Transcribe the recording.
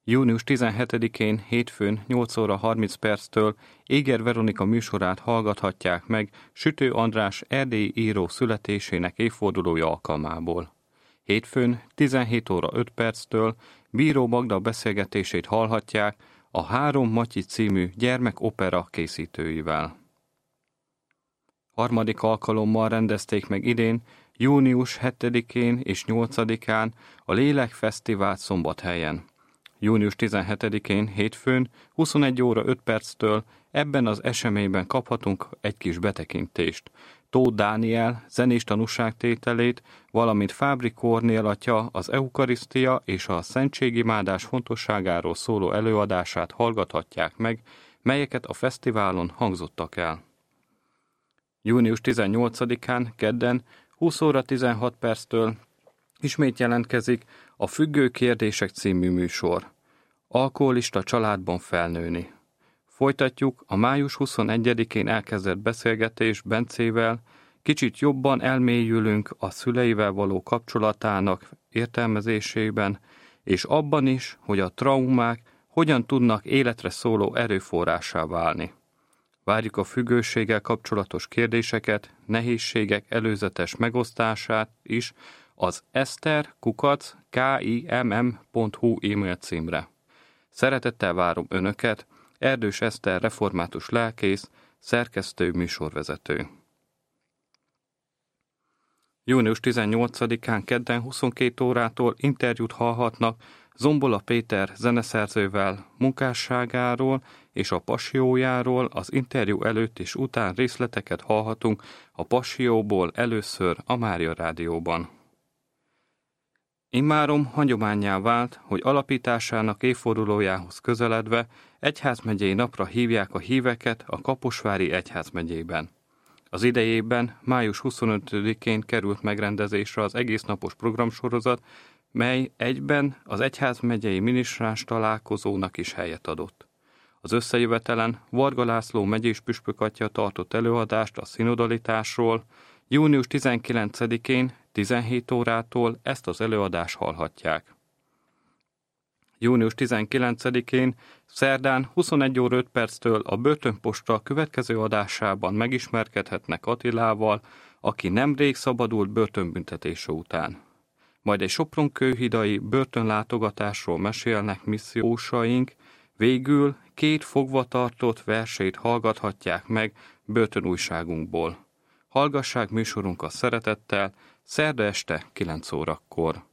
Június 17-én hétfőn 8 óra 30 perctől Éger Veronika műsorát hallgathatják meg Sütő András erdélyi író születésének évfordulója alkalmából. Hétfőn 17 óra 5 perctől Bíró Magda beszélgetését hallhatják a 3 Matyi című gyermekopera készítőivel. Harmadik alkalommal rendezték meg idén, június 7-én és 8-án a Lélek Fesztivált Szombathelyen. Június 17-én hétfőn 21 óra 5 perctől ebben az eseményben kaphatunk egy kis betekintést. Tóth Dániel zenés tanúságtételét, valamint Fábri Kornél atya az eukarisztia és a szentségimádás fontosságáról szóló előadását hallgathatják meg, melyeket a fesztiválon hangzottak el. Június 18-án, kedden, 20 óra 16 perctől ismét jelentkezik a Függő kérdések című műsor. Alkoholista családban felnőni. Folytatjuk a május 21-én elkezdett beszélgetés Bencével, kicsit jobban elmélyülünk a szüleivel való kapcsolatának értelmezésében, és abban is, hogy a traumák hogyan tudnak életre szóló erőforrássá válni. Várjuk a függőséggel kapcsolatos kérdéseket, nehézségek előzetes megosztását is az ester@kimm.hu e-mail címre. Szeretettel várom Önöket, Erdős Eszter református lelkész, szerkesztő műsorvezető. Június 18-án kedden 22 órától interjút hallhatnak Zombola Péter zeneszerzővel munkásságáról és a Passiójáról. Az interjú előtt és után részleteket hallhatunk a Passióból először a Mária Rádióban. Immáron hagyománnyá vált, hogy alapításának évfordulójához közeledve egyházmegyei napra hívják a híveket a Kaposvári egyházmegyében. Az idejében május 25-én került megrendezésre az egésznapos programsorozat, mely egyben az egyházmegyei minisztráns találkozónak is helyet adott. Az összejövetelen Varga László megyés püspökatya tartott előadást a szinodalitásról. Június 19-én 17 órától ezt az előadást hallhatják. Június 19-én szerdán 21 óra 5 perctől a Börtönposta következő adásában megismerkedhetnek Attilával, aki nemrég szabadult börtönbüntetése után. Majd egy Sopron-kőhidai börtönlátogatásról mesélnek missziósaink, végül 2 fogvatartott versét hallgathatják meg börtönújságunkból. Hallgassák műsorunkat szeretettel, szerda este 9 órakor.